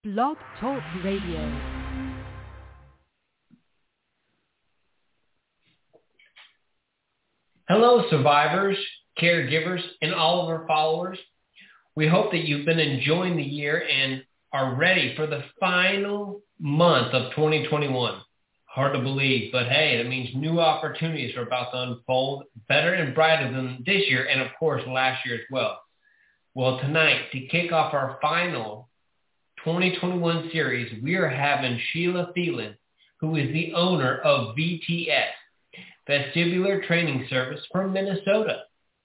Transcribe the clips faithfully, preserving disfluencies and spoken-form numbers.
Blog Talk Radio. Hello, survivors, caregivers, and all of our followers. We hope that you've been enjoying the year and are ready for the final month of twenty twenty-one. Hard to believe, but hey, that means new opportunities are about to unfold better and brighter than this year and, of course, last year as well. Well, tonight, to kick off our final twenty twenty-one series, we are having Sheila Thielen, who is the owner of V T S, Vestibular Training Service from Minnesota.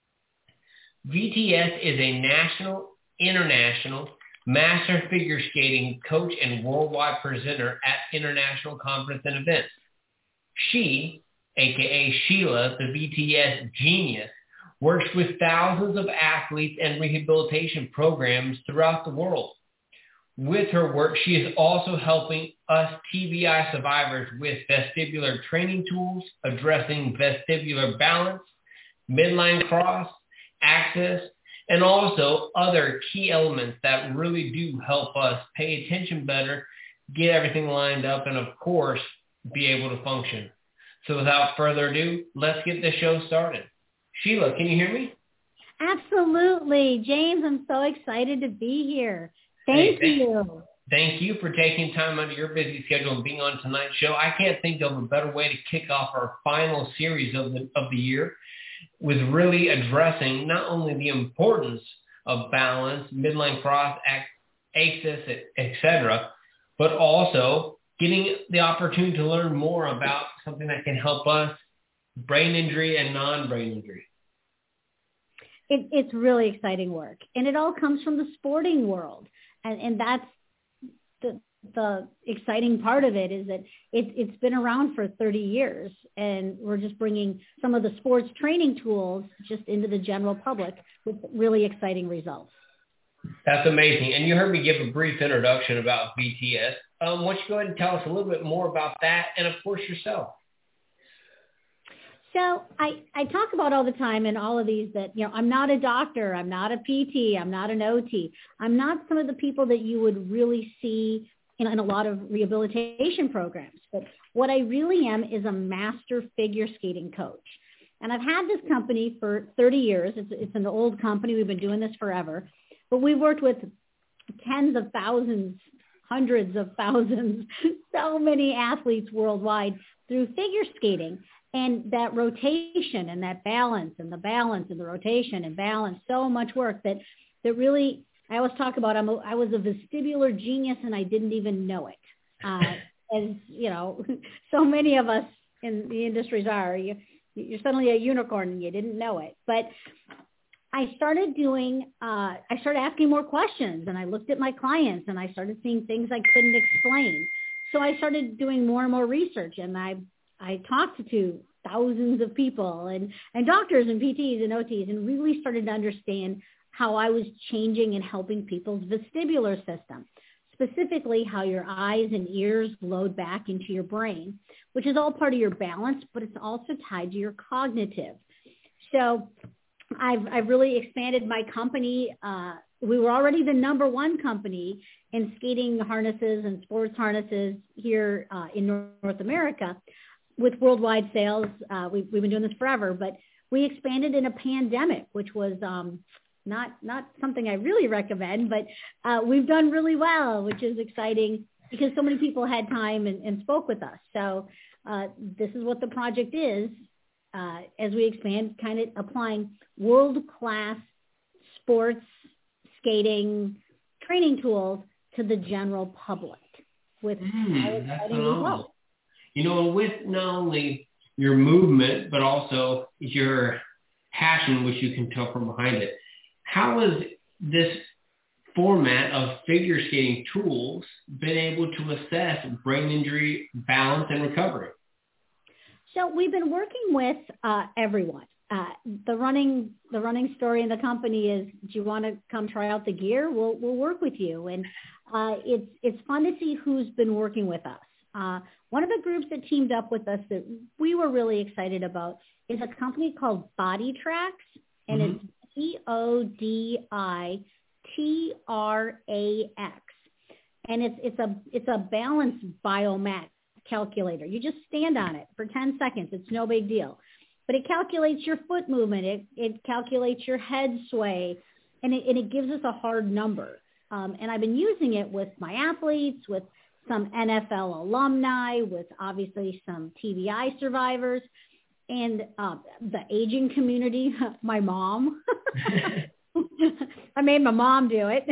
V T S is a national, international, master figure skating coach and worldwide presenter at international conference and events. She, aka Sheila, the V T S genius, works with thousands of athletes and rehabilitation programs throughout the world. With her work, she is also helping us T B I survivors with vestibular training tools, addressing vestibular balance, midline cross, access, and also other key elements that really do help us pay attention better, get everything lined up, and of course, be able to function. So without further ado, let's get the show started. Sheila, can you hear me? Absolutely. James, I'm so excited to be here. Thank, hey, thank you. Thank you for taking time out of your busy schedule and being on tonight's show. I can't think of a better way to kick off our final series of the of the year with really addressing not only the importance of balance, midline cross, access, et cetera, but also getting the opportunity to learn more about something that can help us, brain injury and non-brain injury. It, it's really exciting work, and it all comes from the sporting world. And, and that's the, the exciting part of it is that it, it's been around for thirty years, and we're just bringing some of the sports training tools just into the general public with really exciting results. That's amazing. And you heard me give a brief introduction about V T S. Um, why don't you go ahead and tell us a little bit more about that and, of course, yourself? So I, I talk about all the time in all of these that, you know, I'm not a doctor, I'm not a P T, I'm not an O T. I'm not some of the people that you would really see in, in a lot of rehabilitation programs. But what I really am is a master figure skating coach. And I've had this company for thirty years. It's, it's an old company. We've been doing this forever. But we've worked with tens of thousands, hundreds of thousands, so many athletes worldwide through figure skating. And that rotation and that balance and the balance and the rotation and balance, so much work that, that really, I always talk about, I'm a, I was a vestibular genius and I didn't even know it. Uh, as, you know, so many of us in the industries are, you, you're suddenly a unicorn and you didn't know it. But I started doing, uh, I started asking more questions, and I looked at my clients and I started seeing things I couldn't explain. So I started doing more and more research, and I I talked to thousands of people and, and doctors and P Ts and O Ts, and really started to understand how I was changing and helping people's vestibular system, specifically how your eyes and ears load back into your brain, which is all part of your balance, but it's also tied to your cognitive. So I've, I've really expanded my company. Uh, we were already the number one company in skating harnesses and sports harnesses here uh, in North America. With worldwide sales, uh, we, we've been doing this forever, but we expanded in a pandemic, which was um, not not something I really recommend, but uh, we've done really well, which is exciting because so many people had time and, and spoke with us. So uh, this is what the project is uh, as we expand, kind of applying world-class sports skating training tools to the general public with mm, exciting results. You know, with not only your movement, but also your passion, which you can tell from behind it, how has this format of figure skating tools been able to assess brain injury, balance, and recovery? So we've been working with uh, everyone. Uh, the running the running story in the company is, do you want to come try out the gear? We'll we'll work with you, and uh, it's it's fun to see who's been working with us. Uh, one of the groups that teamed up with us that we were really excited about is a company called BodiTrax, and mm-hmm. it's B O D I T R A X. And it's it's a it's a balance biomat calculator. You just stand on it for ten seconds. It's no big deal. But it calculates your foot movement. It it calculates your head sway, and it, and it gives us a hard number. Um, and I've been using it with my athletes, with some N F L alumni, with obviously some T B I survivors, and uh, the aging community. My mom. I made my mom do it.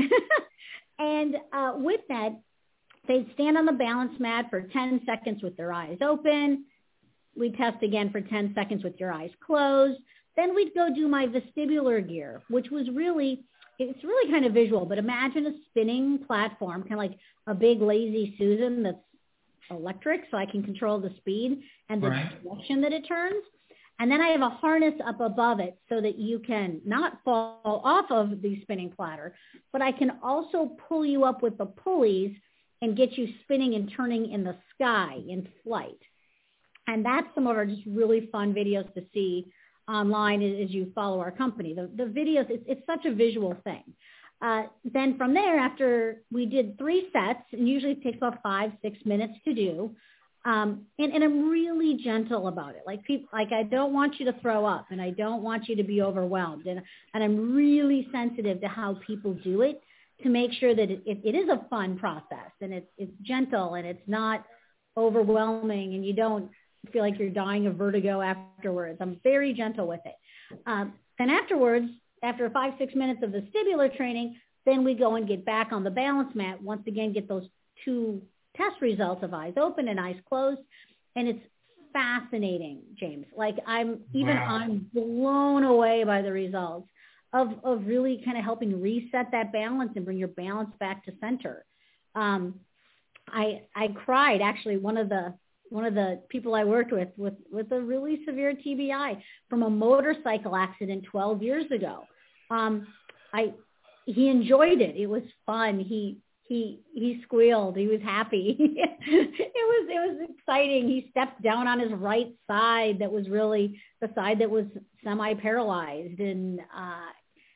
And uh, with that, they'd stand on the balance mat for ten seconds with their eyes open. We'd test again for ten seconds with your eyes closed. Then we'd go do my vestibular gear, which was really, it's really kind of visual, but imagine a spinning platform, kind of like a big lazy Susan that's electric, so I can control the speed and the right. direction that it turns. And then I have a harness up above it so that you can not fall off of the spinning platter, but I can also pull you up with the pulleys and get you spinning and turning in the sky in flight. And that's some of our just really fun videos to see online as you follow our company. The, the videos, it's, it's such a visual thing. Uh, then from there, after we did three sets, and usually it takes about five, six minutes to do, Um, and, and I'm really gentle about it. Like people, like I don't want you to throw up, and I don't want you to be overwhelmed. And, and I'm really sensitive to how people do it to make sure that it, it, it is a fun process, and it's, it's gentle, and it's not overwhelming, and you don't feel like you're dying of vertigo afterwards. I'm very gentle with it. Um, then afterwards, after five, six minutes of vestibular training, then we go and get back on the balance mat. Once again, get those two test results of eyes open and eyes closed. And it's fascinating, James. Like I'm even Wow. I'm blown away by the results of, of really kind of helping reset that balance and bring your balance back to center. Um, I, I cried actually. One of the, one of the people I worked with, with, with a really severe T B I from a motorcycle accident twelve years ago. Um, I, he enjoyed it. It was fun. He, He he squealed. He was happy. it was it was exciting. He stepped down on his right side. That was really the side that was semi-paralyzed, and uh,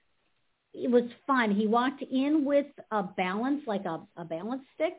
it was fun. He walked in with a balance, like a, a balance stick,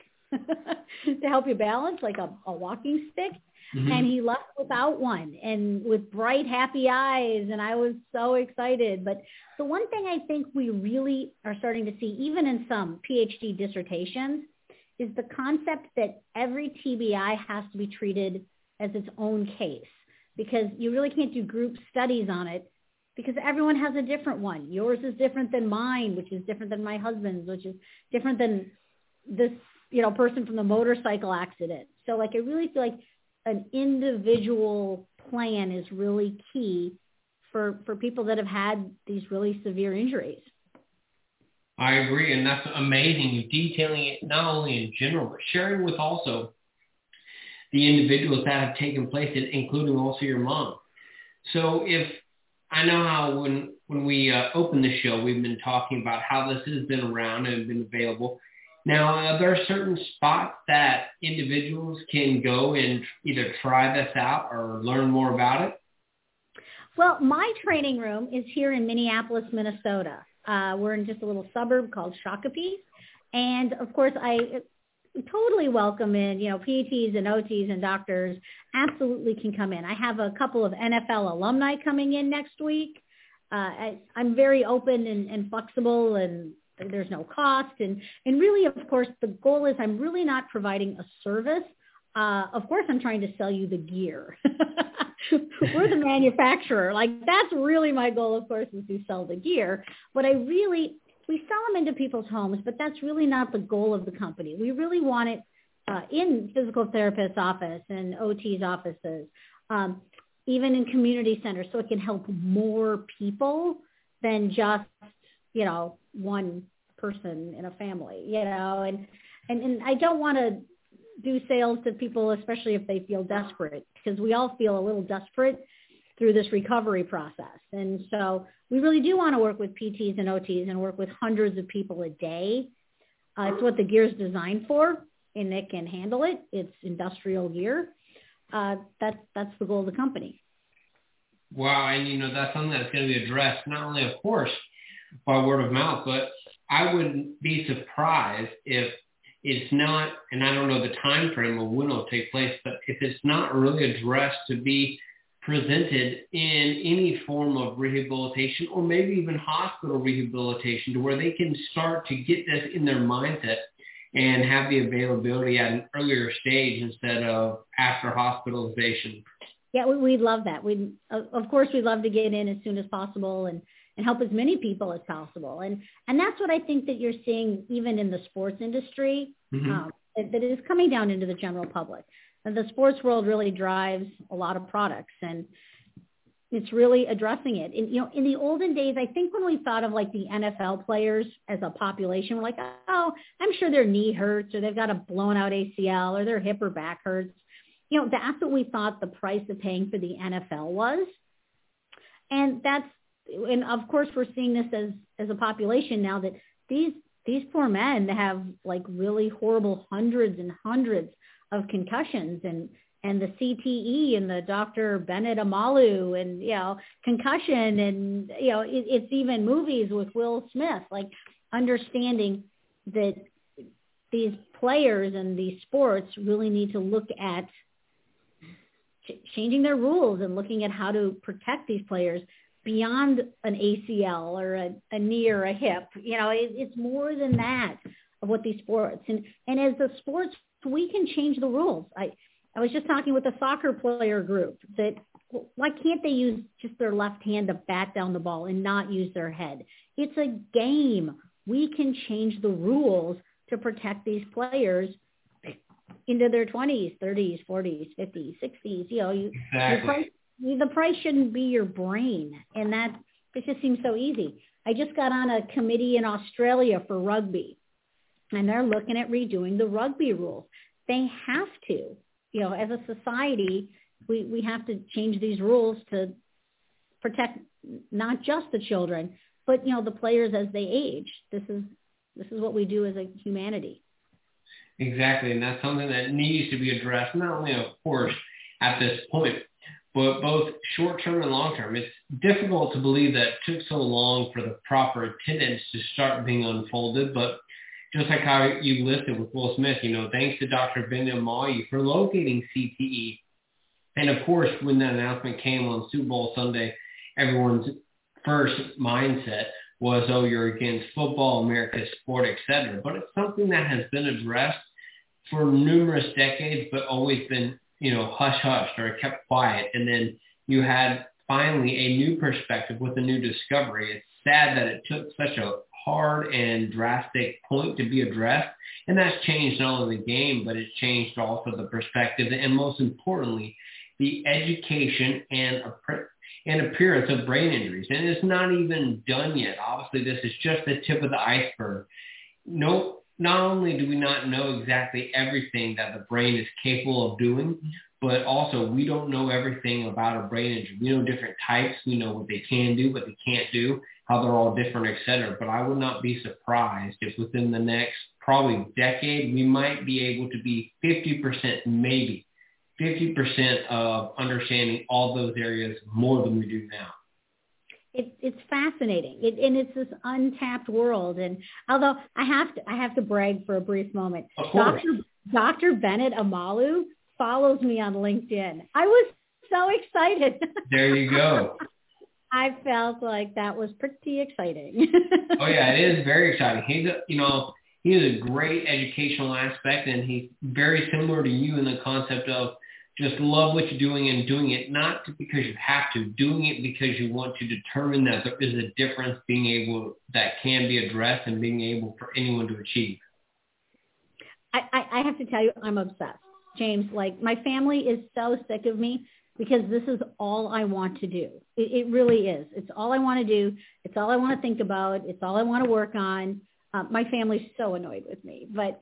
to help you balance, like a, a walking stick. Mm-hmm. And he left without one, and with bright, happy eyes. And I was so excited. But the one thing I think we really are starting to see, even in some PhD dissertations, is the concept that every T B I has to be treated as its own case, because you really can't do group studies on it because everyone has a different one. Yours is different than mine, which is different than my husband's, which is different than this, you know, person from the motorcycle accident. So like, I really feel like an individual plan is really key for, for people that have had these really severe injuries. I agree, and that's amazing. You're detailing it not only in general, but sharing with also the individuals that have taken place, including also your mom. So if I know how when when we uh, opened the show, we've been talking about how this has been around and been available. Now, are there certain spots that individuals can go and either try this out or learn more about it? Well, my training room is here in Minneapolis, Minnesota. Uh, we're in just a little suburb called Shakopee. And, of course, I totally welcome in, you know, P Ts and O Ts and doctors absolutely can come in. I have a couple of N F L alumni coming in next week. Uh, I, I'm very open and, and flexible, and there's no cost. And, and really, of course, the goal is I'm really not providing a service. Uh, of course, I'm trying to sell you the gear. We're the manufacturer. Like, that's really my goal, of course, is to sell the gear. But I really, we sell them into people's homes, but that's really not the goal of the company. We really want it uh, in physical therapist's office and O T's offices, um, even in community centers, so it can help more people than just, you know, one person in a family, you know, and, and, and I don't want to do sales to people, especially if they feel desperate, because we all feel a little desperate through this recovery process. And so we really do want to work with P Ts and O Ts and work with hundreds of people a day. Uh, it's what the gear is designed for, and it can handle it. It's industrial gear. Uh, that's, that's the goal of the company. Wow. And, you know, that's something that's going to be addressed not only, of course, by word of mouth, but I wouldn't be surprised if it's not, and I don't know the time frame of when it'll take place, but if it's not really addressed to be presented in any form of rehabilitation or maybe even hospital rehabilitation to where they can start to get this in their mindset and have the availability at an earlier stage instead of after hospitalization. Yeah, we, we'd love that. We, of course, we'd love to get in as soon as possible and, and help as many people as possible. And and that's what I think that you're seeing even in the sports industry, mm-hmm. um, that, that is coming down into the general public. And the sports world really drives a lot of products, and it's really addressing it. And, you know, in the olden days, I think when we thought of like the N F L players as a population, we're like, oh, I'm sure their knee hurts or they've got a blown out A C L or their hip or back hurts. You know, that's what we thought the price of paying for the N F L was. And that's, and of course, we're seeing this as, as a population now that these, these poor men have like really horrible hundreds and hundreds of concussions and, and the C T E and the Doctor Bennett Amalu and, you know, concussion and, you know, it, it's even movies with Will Smith, like understanding that these players and these sports really need to look at ch- changing their rules and looking at how to protect these players beyond an A C L or a, a knee or a hip. You know, it, it's more than that of what these sports. And, and as the sports, we can change the rules. I, I was just talking with a soccer player group that why can't they use just their left hand to bat down the ball and not use their head? It's a game. We can change the rules to protect these players into their twenties, thirties, forties, fifties, sixties. You know, you, exactly. the, price, the price shouldn't be your brain. And that, it just seems so easy. I just got on a committee in Australia for rugby, and they're looking at redoing the rugby rules. They have to. You know, as a society, we, we have to change these rules to protect not just the children, but, you know, the players as they age. This is this is what we do as a humanity. Exactly, and that's something that needs to be addressed, not only, of course, at this point, but both short-term and long-term. It's difficult to believe that it took so long for the proper attendance to start being unfolded, but just like how you listed with Will Smith, you know, thanks to Doctor Bennett Amalu for locating C T E. And, of course, when that announcement came on Super Bowl Sunday, everyone's first mindset was, oh, you're against football, America's sport, et cetera. But it's something that has been addressed for numerous decades, but always been, you know, hush-hushed or kept quiet. And then you had finally a new perspective with a new discovery. It's sad that it took such a hard and drastic point to be addressed. And that's changed not only the game, but it's changed also the perspective and most importantly, the education and, and appearance of brain injuries. And it's not even done yet. Obviously, this is just the tip of the iceberg. No, not only do we not know exactly everything that the brain is capable of doing, but also we don't know everything about a brain injury. We know different types. We know what they can do, what they can't do, how they're all different, et cetera. But I would not be surprised if within the next probably decade, we might be able to be fifty percent, maybe fifty percent of understanding all those areas more than we do now. It, it's fascinating, it, and it's this untapped world. And although I have to, I have to brag for a brief moment. Of course. Doctor Doctor Bennett Amalu follows me on LinkedIn. I was so excited. There you go. I felt like that was pretty exciting. Oh yeah, it is very exciting. He's a, you know, he has a great educational aspect, and he's very similar to you in the concept of just love what you're doing and doing it not because you have to, doing it because you want to determine that there is a difference being able, that can be addressed and being able for anyone to achieve. I, I, I have to tell you, I'm obsessed, James. Like, my family is so sick of me because this is all I want to do. It, it really is. It's all I want to do. It's all I want to think about. It's all I want to work on. Uh, my family's so annoyed with me, but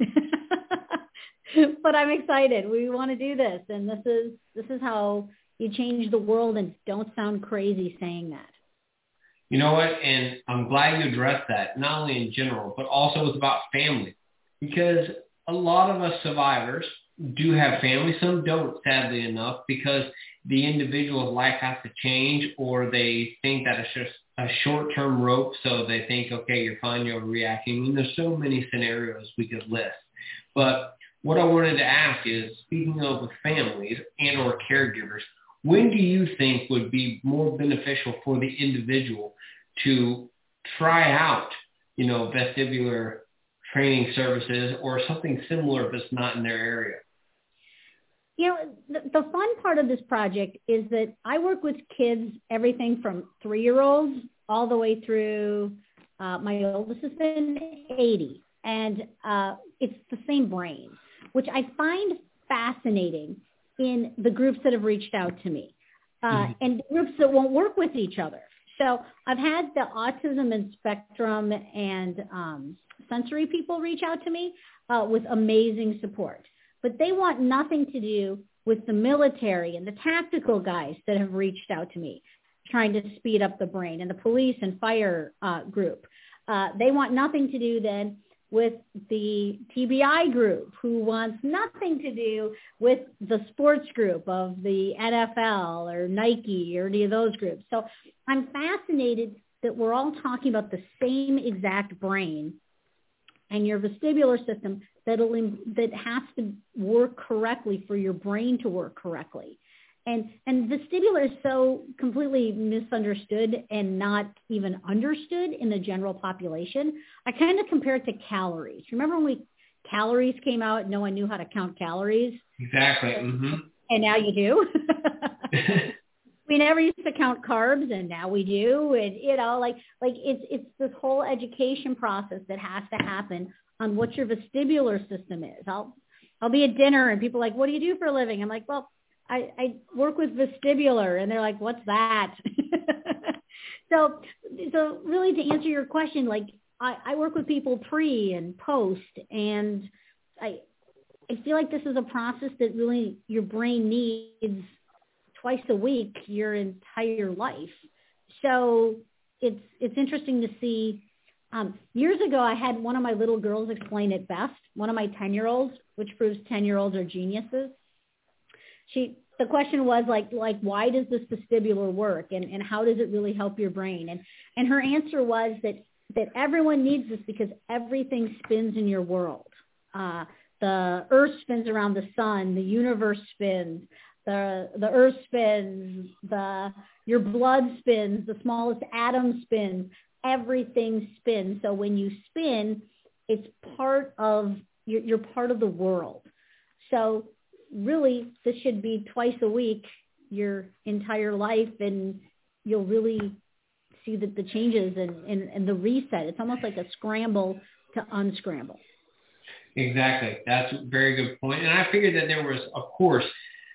but I'm excited. We want to do this, and this is this is how you change the world. And don't sound crazy saying that. You know what? And I'm glad you addressed that, not only in general, but also it's about family, because a lot of us survivors do have family. Some don't, sadly enough, because the individual's life has to change, or they think that it's just a short-term rope, so they think, okay, you're fine, you're reacting. I mean, there's so many scenarios we could list. But what I wanted to ask is, speaking of families and or caregivers, when do you think would be more beneficial for the individual to try out, you know, vestibular training services or something similar if it's not in their area? You know, the, the fun part of this project is that I work with kids, everything from three-year-olds all the way through, uh, my oldest has been eighty. And uh, it's the same brain, which I find fascinating in the groups that have reached out to me, uh, mm-hmm. and groups that won't work with each other. So I've had the autism and spectrum and um, sensory people reach out to me uh, with amazing support. But they want nothing to do with the military and the tactical guys that have reached out to me, trying to speed up the brain, and the police and fire uh, group. Uh, they want nothing to do then with the T B I group, who wants nothing to do with the sports group of the N F L or Nike or any of those groups. So I'm fascinated that we're all talking about the same exact brain and your vestibular system that'll, that has to work correctly for your brain to work correctly. And and vestibular is so completely misunderstood and not even understood in the general population. I kind of compare it to calories. Remember when we calories came out, no one knew how to count calories? Exactly. Mm-hmm. And now you do. We never used to count carbs, and now we do. And, you know, like like it's it's this whole education process that has to happen on what your vestibular system is. I'll I'll be at dinner and people are like, what do you do for a living? I'm like, well, I, I work with vestibular, and they're like, what's that? so, so really to answer your question, like I, I work with people pre and post, and I, I feel like this is a process that really your brain needs twice a week, your entire life. So it's, it's interesting to see. Um, years ago, I had one of my little girls explain it best. One of my ten-year-olds, which proves ten-year-olds are geniuses. She, the question was like, like, why does this vestibular work, and, and how does it really help your brain? And, and her answer was that, that everyone needs this because everything spins in your world. Uh, the earth spins around the sun, the universe spins, the, the earth spins, the, your blood spins, the smallest atom spins, everything spins. So when you spin, it's part of, you're, you're part of the world. So really, this should be twice a week, your entire life, and you'll really see that the changes and, and, and the reset. It's almost like a scramble to unscramble. Exactly. That's a very good point. And I figured that there was, of course,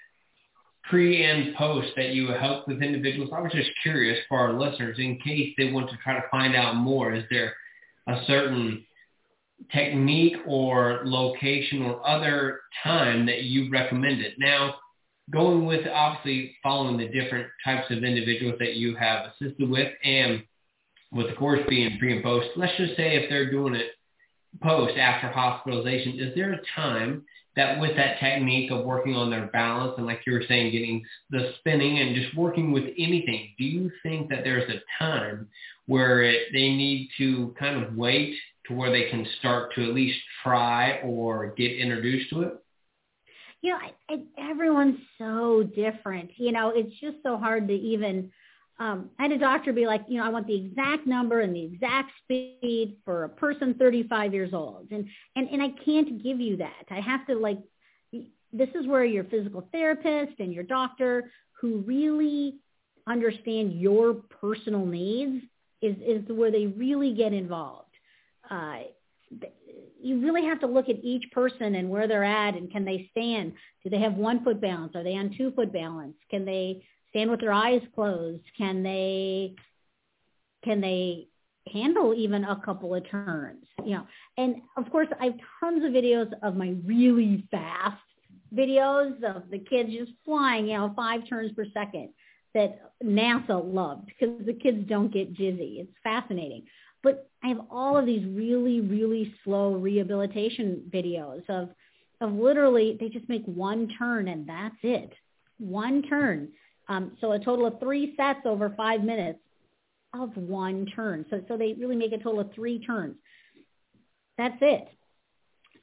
pre and post that you helped with individuals. I was just curious for our listeners, in case they want to try to find out more, is there a certain technique or location or other time that you recommended? Now, going with obviously following the different types of individuals that you have assisted with, and with the course being pre and post, let's just say if they're doing it post after hospitalization, is there a time that with that technique of working on their balance and, like you were saying, getting the spinning and just working with anything, do you think that there's a time where it, they need to kind of wait to where they can start to at least try or get introduced to it? You know, I, I, everyone's so different. You know, it's just so hard to even, um, I had a doctor be like, you know, I want the exact number and the exact speed for a person thirty-five years old. And, and, and I can't give you that. I have to, like, this is where your physical therapist and your doctor, who really understand your personal needs, is, is where they really get involved. Uh, you really have to look at each person and where they're at, and can they stand? Do they have one foot balance? Are they on two foot balance? Can they stand with their eyes closed? Can they, can they handle even a couple of turns? You know, and of course I have tons of videos of my really fast videos of the kids just flying, you know, five turns per second that NASA loved because the kids don't get dizzy. It's fascinating. But I have all of these really, really slow rehabilitation videos of, of literally, they just make one turn and that's it. One turn. Um, so a total of three sets over five minutes of one turn. So, so they really make a total of three turns. That's it.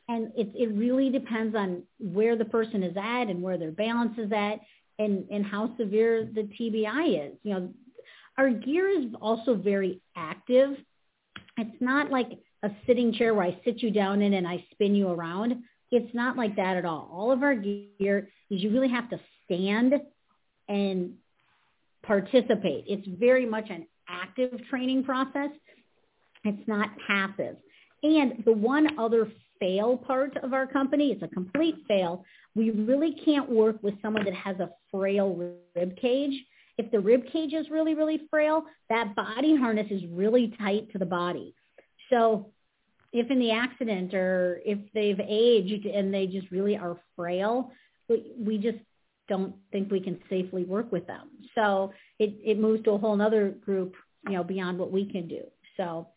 And it, it really depends on where the person is at and where their balance is at and, and how severe the T B I is. You know, our gear is also very active. It's not like a sitting chair where I sit you down in and I spin you around. It's not like that at all. All of our gear is you really have to stand and participate. It's very much an active training process. It's not passive. And the one other fail part of our company, it's a complete fail. We really can't work with someone that has a frail rib cage. If the rib cage is really, really frail, that body harness is really tight to the body. So if in the accident or if they've aged and they just really are frail, we, we just don't think we can safely work with them. So it, it moves to a whole other group, you know, beyond what we can do. So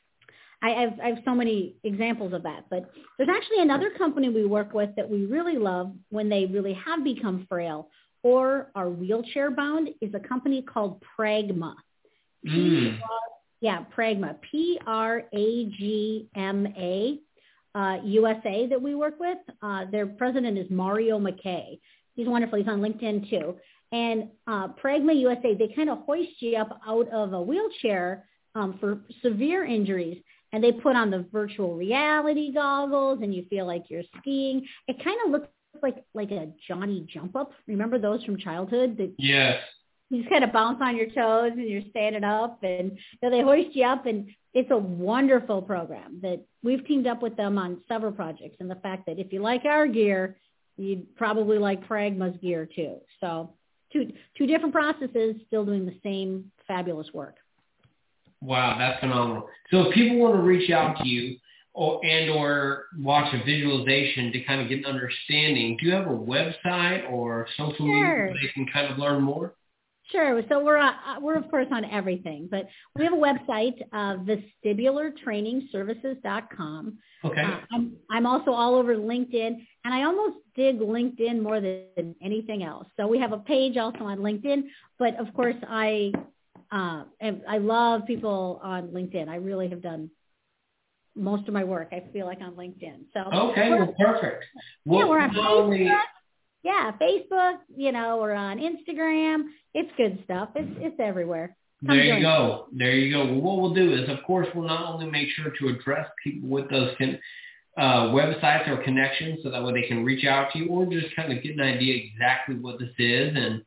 I have, I have so many examples of that. But there's actually another company we work with that we really love when they really have become frail or are wheelchair bound is a company called Pragma. Mm. Yeah, Pragma, P R A G M A, uh, U S A that we work with. Uh, their president is Mario McKay. He's wonderful. He's on LinkedIn too. And uh, Pragma U S A, they kind of hoist you up out of a wheelchair um, for severe injuries. And they put on the virtual reality goggles and you feel like you're skiing. It kind of looks like like a Johnny jump up. Remember those from childhood? That Yes. You just kind of bounce on your toes and you're standing up and you know, they hoist you up, and it's a wonderful program that we've teamed up with them on several projects. And the fact that if you like our gear, you'd probably like Pragma's gear too. So two, two different processes still doing the same fabulous work. Wow, that's phenomenal. So if people want to reach out to you or and or watch a visualization to kind of get an understanding, do you have a website or social Sure. media where they can kind of learn more? Sure. So we're, uh, we're of course on everything, but we have a website, uh, vestibular training services dot com. Okay. Uh, I'm, I'm also all over LinkedIn, and I almost dig LinkedIn more than anything else. So we have a page also on LinkedIn, but of course I, uh, I love people on LinkedIn. I really have done most of my work, I feel like, on LinkedIn. So okay, well, perfect. Well, yeah, we're on not only, Facebook. Yeah, Facebook, you know, we're on Instagram. It's good stuff. It's it's everywhere. Come there you join go. There you go. Well, what we'll do is, of course, we'll not only make sure to address people with those con- uh, websites or connections so that way they can reach out to you or just kind of get an idea exactly what this is and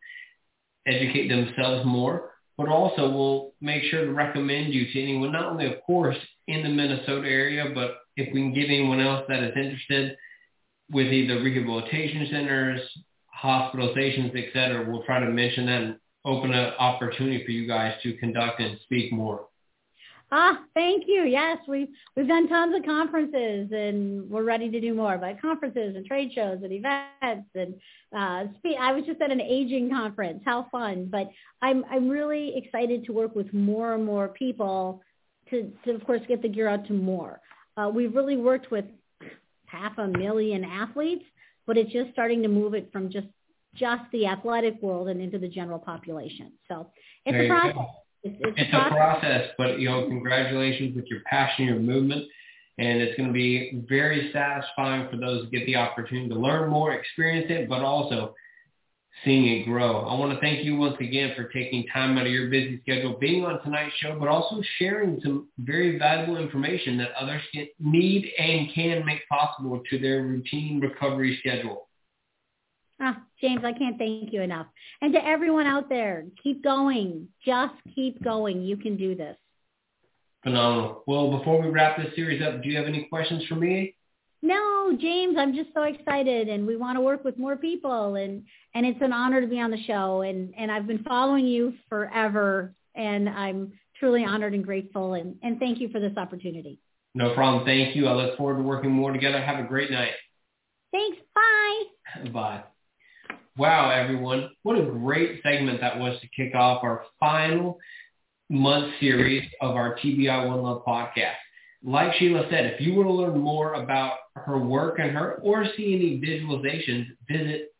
educate themselves more. But also we'll make sure to recommend you to anyone, not only, of course, in the Minnesota area, but if we can get anyone else that is interested with either rehabilitation centers, hospitalizations, et cetera, we'll try to mention that and open an opportunity for you guys to conduct and speak more. Ah, thank you. Yes, we've, we've done tons of conferences, and we're ready to do more, but conferences and trade shows and events. And uh, speak, I was just at an aging conference. How fun. But I'm, I'm really excited to work with more and more people to, to of course, get the gear out to more. Uh, we've really worked with half a million athletes, but it's just starting to move it from just, just the athletic world and into the general population. So it's There a you process. go. It's, it's, It's a a process. process, but, you know, congratulations with your passion, your movement, and it's going to be very satisfying for those who get the opportunity to learn more, experience it, but also seeing it grow. I want to thank you once again for taking time out of your busy schedule, being on tonight's show, but also sharing some very valuable information that others can, need and can make possible to their routine recovery schedule. Ah, James, I can't thank you enough. And to everyone out there, keep going. Just keep going. You can do this. Phenomenal. Well, before we wrap this series up, do you have any questions for me? No, James, I'm just so excited, and we want to work with more people, and, and it's an honor to be on the show, and, and I've been following you forever, and I'm truly honored and grateful, and, and thank you for this opportunity. No problem. Thank you. I look forward to working more together. Have a great night. Thanks. Bye. Bye. Wow, everyone. What a great segment that was to kick off our final month series of our T B I One Love podcast. Like Sheila said, if you want to learn more about her work and her or see any visualizations, visit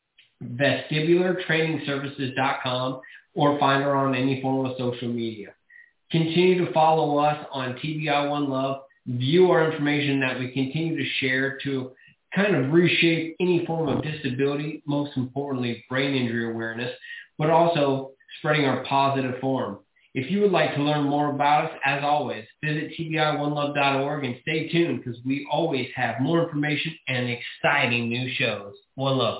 vestibular training services dot com or find her on any form of social media. Continue to follow us on T B I One Love. view our information that we continue to share to kind of reshape any form of disability, most importantly, brain injury awareness, but also spreading our positive form. If you would like to learn more about us, as always, visit T B I one love dot org and stay tuned because we always have more information and exciting new shows. One love.